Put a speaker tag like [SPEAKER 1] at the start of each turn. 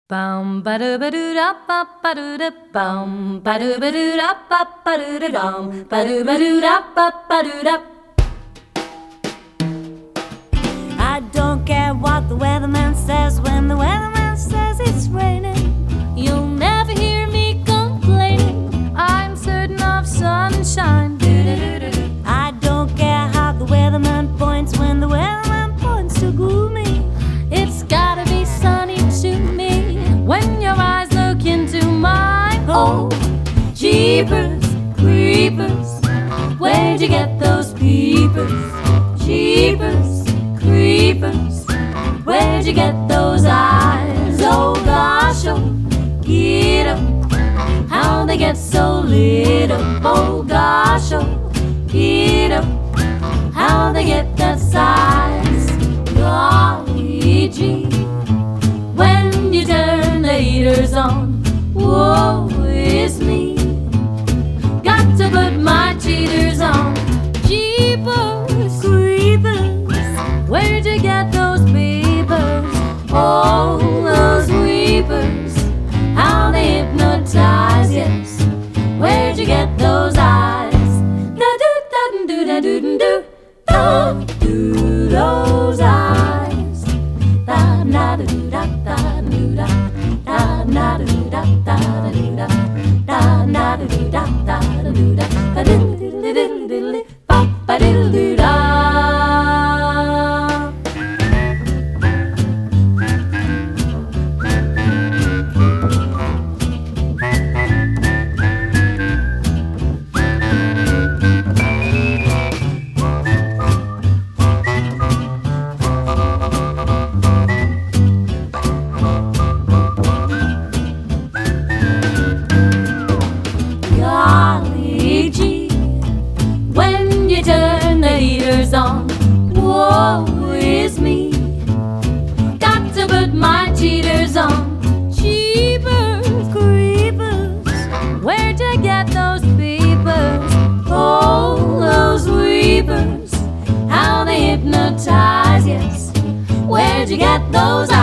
[SPEAKER 1] Bum ba doo ba doo da ba ba doo da bum ba doo ba doo da ba ba doo da dum ba doo ba doo da ba ba doo da.
[SPEAKER 2] I don't care what the weatherman says when the weatherman says it's raining.
[SPEAKER 1] You'll never hear me complaining. I'm certain of sunshine.
[SPEAKER 2] I don't care how the weatherman points when the weatherman points to gloomy.
[SPEAKER 1] It's gotta be sunny to me when your eyes look into mine.
[SPEAKER 2] Oh, jeepers, creepers,
[SPEAKER 1] Where'd you get those peepers?
[SPEAKER 2] jeepers,
[SPEAKER 1] Creepers, where'd you get those eyes? Oh gosh, oh, get 'em. How they get so lit up? Oh gosh, oh, get 'em. How they get that size? Golly gee, when you turn the heaters on, woe is me. Got to put my cheaters on. Jeepers,
[SPEAKER 2] creepers,
[SPEAKER 1] where'd you get those peepers? Oh, those weepers, how they hypnotize, yes. Where'd you get those eyes? Da do da do da do do do do those eyes. Da da do da da do da da da do da da do da da da do da da do da ba diddle diddle diddle diddle ba ba diddle do da. Golly gee, when you turn the heaters on, woe is me. Got to put my cheaters on. Jeepers,
[SPEAKER 2] creepers,
[SPEAKER 1] where'd you get those peepers? Oh, those weepers, how they hypnotize, yes. Where'd you get those